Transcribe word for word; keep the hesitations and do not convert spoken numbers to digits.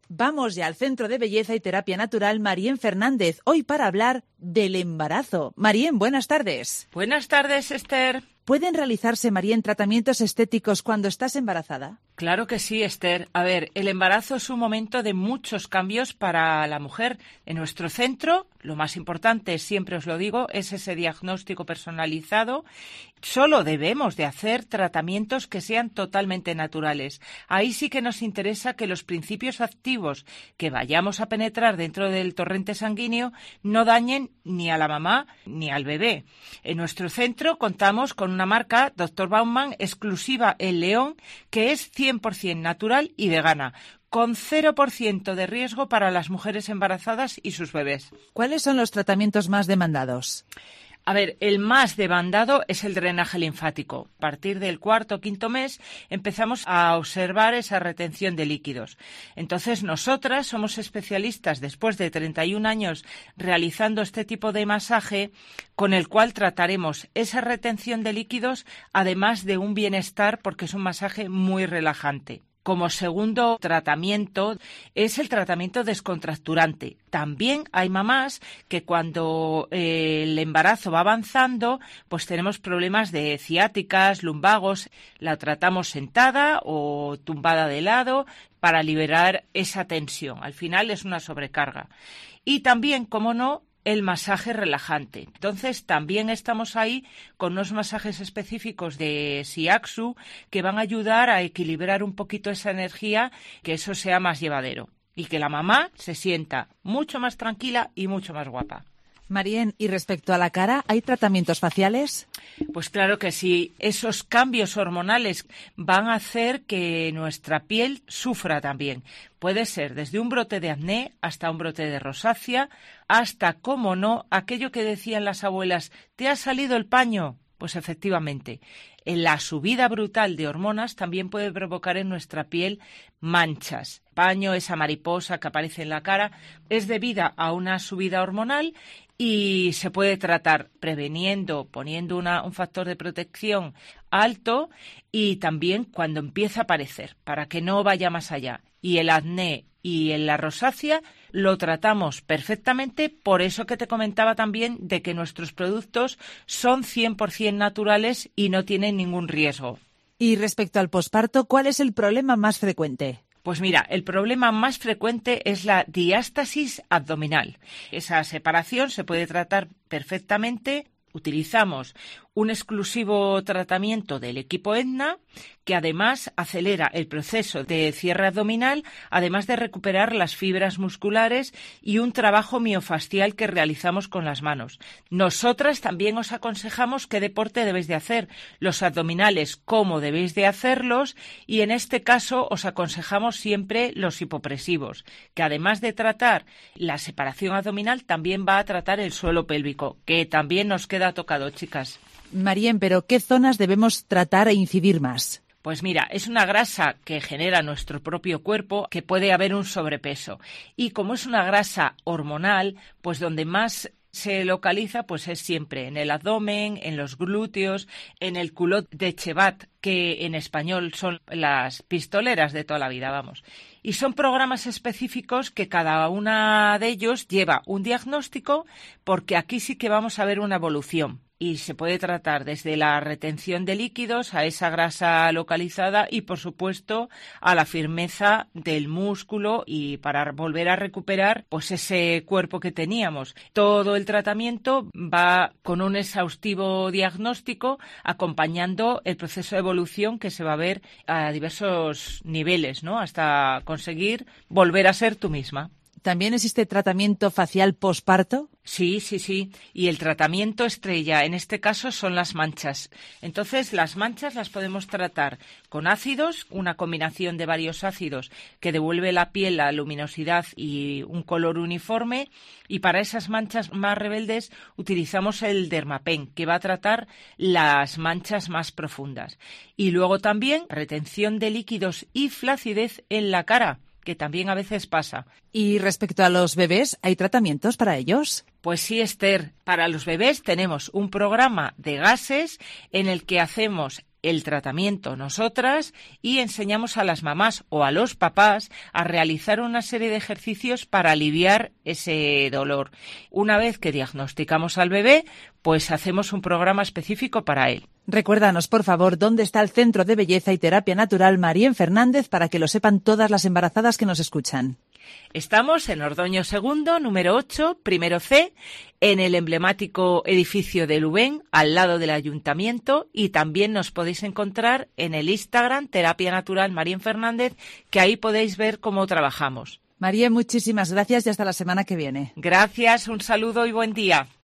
Vamos ya al Centro de Belleza y Terapia Natural Marien Fernández, hoy para hablar del embarazo. Marien, buenas tardes. Buenas tardes, Esther. ¿Pueden realizarse, Marien, tratamientos estéticos cuando estás embarazada? Claro que sí, Esther. A ver, el embarazo es un momento de muchos cambios para la mujer. En nuestro centro, lo más importante, siempre os lo digo, es ese diagnóstico personalizado. Solo debemos de hacer tratamientos que sean totalmente naturales. Ahí sí que nos interesa que los principios activos que vayamos a penetrar dentro del torrente sanguíneo no dañen ni a la mamá ni al bebé. En nuestro centro contamos con una marca, doctor Baumann, exclusiva en León, que es cien por ciento natural y vegana, con cero por ciento de riesgo para las mujeres embarazadas y sus bebés. ¿Cuáles son los tratamientos más demandados? A ver, el más demandado es el drenaje linfático. A partir del cuarto o quinto mes empezamos a observar esa retención de líquidos. Entonces, nosotras somos especialistas después de treinta y un años realizando este tipo de masaje con el cual trataremos esa retención de líquidos, además de un bienestar, porque es un masaje muy relajante. Como segundo tratamiento es el tratamiento descontracturante. También hay mamás que cuando eh, el embarazo va avanzando, pues tenemos problemas de ciáticas, lumbagos. La tratamos sentada o tumbada de lado para liberar esa tensión. Al final es una sobrecarga. Y también, como no, el masaje relajante. Entonces, también estamos ahí con unos masajes específicos de Shiatsu que van a ayudar a equilibrar un poquito esa energía, que eso sea más llevadero y que la mamá se sienta mucho más tranquila y mucho más guapa. Marien, y respecto a la cara, ¿hay tratamientos faciales? Pues claro que sí. Esos cambios hormonales van a hacer que nuestra piel sufra también. Puede ser desde un brote de acné hasta un brote de rosácea, hasta, cómo no, aquello que decían las abuelas, ¿te ha salido el paño? Pues efectivamente, la subida brutal de hormonas también puede provocar en nuestra piel manchas. Paño, esa mariposa que aparece en la cara, es debida a una subida hormonal y se puede tratar preveniendo, poniendo una, un factor de protección alto y también cuando empieza a aparecer, para que no vaya más allá. Y el acné y en la rosácea lo tratamos perfectamente, por eso que te comentaba también de que nuestros productos son cien por ciento naturales y no tienen ningún riesgo. Y respecto al posparto, ¿cuál es el problema más frecuente? Pues mira, el problema más frecuente es la diástasis abdominal. Esa separación se puede tratar perfectamente. Utilizamos un exclusivo tratamiento del equipo Aetna que además acelera el proceso de cierre abdominal, además de recuperar las fibras musculares y un trabajo miofascial que realizamos con las manos. Nosotras también os aconsejamos qué deporte debéis de hacer, los abdominales, cómo debéis de hacerlos y en este caso os aconsejamos siempre los hipopresivos, que además de tratar la separación abdominal también va a tratar el suelo pélvico, que también nos queda tocado, chicas. Marien, pero ¿qué zonas debemos tratar e incidir más? Pues mira, es una grasa que genera nuestro propio cuerpo, que puede haber un sobrepeso. Y como es una grasa hormonal, pues donde más se localiza pues es siempre en el abdomen, en los glúteos, en el culot de Chevat, que en español son las pistoleras de toda la vida, vamos. Y son programas específicos que cada una de ellos lleva un diagnóstico, porque aquí sí que vamos a ver una evolución. Y se puede tratar desde la retención de líquidos a esa grasa localizada y, por supuesto, a la firmeza del músculo y para volver a recuperar pues ese cuerpo que teníamos. Todo el tratamiento va con un exhaustivo diagnóstico acompañando el proceso de evolución que se va a ver a diversos niveles, ¿no? Hasta conseguir volver a ser tú misma. ¿También existe tratamiento facial posparto? Sí, sí, sí. Y el tratamiento estrella en este caso son las manchas. Entonces, las manchas las podemos tratar con ácidos, una combinación de varios ácidos que devuelve a la piel la luminosidad y un color uniforme. Y para esas manchas más rebeldes utilizamos el Dermapen, que va a tratar las manchas más profundas. Y luego también retención de líquidos y flacidez en la cara, que también a veces pasa. Y respecto a los bebés, ¿hay tratamientos para ellos? Pues sí, Esther. Para los bebés tenemos un programa de gases en el que hacemos el tratamiento nosotras y enseñamos a las mamás o a los papás a realizar una serie de ejercicios para aliviar ese dolor. Una vez que diagnosticamos al bebé, pues hacemos un programa específico para él. Recuérdanos, por favor, dónde está el Centro de Belleza y Terapia Natural María Fernández para que lo sepan todas las embarazadas que nos escuchan. Estamos en Ordoño Segundo, número ocho, primero C, en el emblemático edificio de Lubén, al lado del Ayuntamiento, y también nos podéis encontrar en el Instagram Terapia Natural María Fernández, que ahí podéis ver cómo trabajamos. María, muchísimas gracias y hasta la semana que viene. Gracias, un saludo y buen día.